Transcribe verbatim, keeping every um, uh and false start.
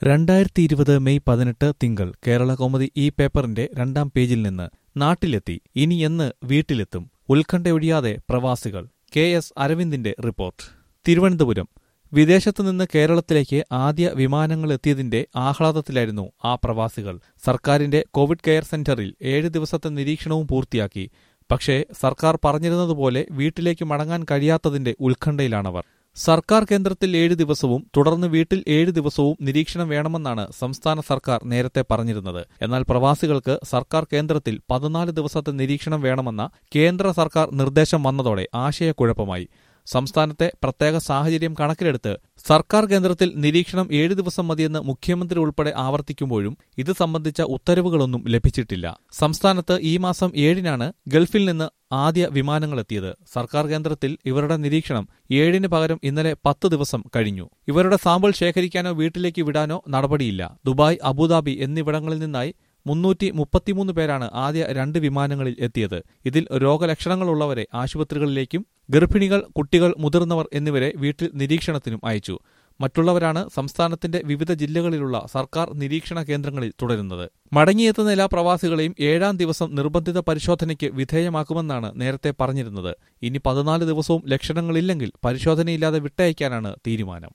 രണ്ടായിരത്തി ഇരുപത് മെയ് പതിനെട്ട് തിങ്കൾ കേരളകൗമുദി ഈ പേപ്പറിന്റെ രണ്ടാം പേജിൽ നിന്ന് നാട്ടിലെത്തി ഇനി എന്ന് വീട്ടിലെത്തും ഉത്കണ്ഠയൊഴിയാതെ പ്രവാസികൾ. കെ എസ് അരവിന്ദിന്റെ റിപ്പോർട്ട്. തിരുവനന്തപുരം. വിദേശത്തുനിന്ന് കേരളത്തിലേക്ക് ആദ്യ വിമാനങ്ങളെത്തിയതിന്റെ ആഹ്ലാദത്തിലായിരുന്നു ആ പ്രവാസികൾ. സർക്കാരിന്റെ കോവിഡ് കെയർ സെന്ററിൽ ഏഴ് ദിവസത്തെ നിരീക്ഷണവും പൂർത്തിയാക്കി. പക്ഷേ സർക്കാർ പറഞ്ഞിരുന്നതുപോലെ വീട്ടിലേക്ക് മടങ്ങാൻ കഴിയാത്തതിന്റെ ഉത്കണ്ഠയിലാണവർ. സർക്കാർ കേന്ദ്രത്തിൽ ഏഴ് ദിവസവും തുടർന്ന് വീട്ടിൽ ഏഴ് ദിവസവും നിരീക്ഷണം വേണമെന്നാണ് സംസ്ഥാന സർക്കാർ നേരത്തെ പറഞ്ഞിരുന്നത്. എന്നാൽ പ്രവാസികൾക്ക് സർക്കാർ കേന്ദ്രത്തിൽ പതിനാല് ദിവസത്തെ നിരീക്ഷണം വേണമെന്ന കേന്ദ്ര സർക്കാർ നിർദ്ദേശം വന്നതോടെ ആശയക്കുഴപ്പമായി. സംസ്ഥാനത്തെ പ്രത്യേക സാഹചര്യം കണക്കിലെടുത്ത് സർക്കാർ കേന്ദ്രത്തിൽ നിരീക്ഷണം ഏഴ് ദിവസം മതിയെന്ന് മുഖ്യമന്ത്രി ഉൾപ്പെടെ ആവർത്തിക്കുമ്പോഴും ഇത് സംബന്ധിച്ച ഉത്തരവുകളൊന്നും ലഭിച്ചിട്ടില്ല. സംസ്ഥാനത്ത് ഈ മാസം ഏഴിനാണ് ഗൾഫിൽ നിന്ന് ആദ്യ വിമാനങ്ങളെത്തിയത്. സർക്കാർ കേന്ദ്രത്തിൽ ഇവരുടെ നിരീക്ഷണം ഏഴിന് പകരം ഇന്നലെ പത്ത് ദിവസം കഴിഞ്ഞു. ഇവരുടെ സാമ്പിൾ ശേഖരിക്കാനോ വീട്ടിലേക്ക് വിടാനോ നടപടിയില്ല. ദുബായ്, അബുദാബി എന്നിവിടങ്ങളിൽ നിന്നായി മുന്നൂറ്റി മുപ്പത്തിമൂന്ന് പേരാണ് ആദ്യ രണ്ട് വിമാനങ്ങളിൽ എത്തിയത്. ഇതിൽ രോഗലക്ഷണങ്ങളുള്ളവരെ ആശുപത്രികളിലേക്കും ഗർഭിണികൾ, കുട്ടികൾ, മുതിർന്നവർ എന്നിവരെ വീട്ടിൽ നിരീക്ഷണത്തിനും അയച്ചു. മറ്റുള്ളവരാണ് സംസ്ഥാനത്തിന്റെ വിവിധ ജില്ലകളിലുള്ള സർക്കാർ നിരീക്ഷണ കേന്ദ്രങ്ങളിൽ തുടരുന്നത്. മടങ്ങിയെത്തുന്ന എല്ലാ പ്രവാസികളെയും ഏഴാം ദിവസം നിർബന്ധിത പരിശോധനയ്ക്ക് വിധേയമാക്കുമെന്നാണ് നേരത്തെ പറഞ്ഞിരുന്നത്. ഇനി പതിനാല് ദിവസവും ലക്ഷണങ്ങളില്ലെങ്കിൽ പരിശോധനയില്ലാതെ വിട്ടയക്കാനാണ് തീരുമാനം.